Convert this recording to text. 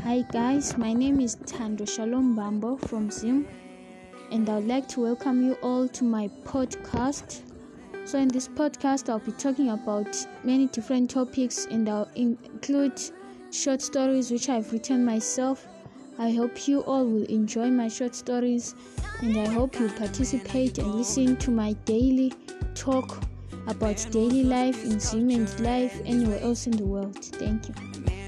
Hi guys, my name is Tando Shalom Bambo from Zim, and I would like to welcome you all to my podcast. So in this podcast, I'll be talking about many different topics, and I'll include short stories which I've written myself. I hope you all will enjoy my short stories, and I hope you participate and listen to my daily talk about daily life in Zim and life anywhere else in the world. Thank you.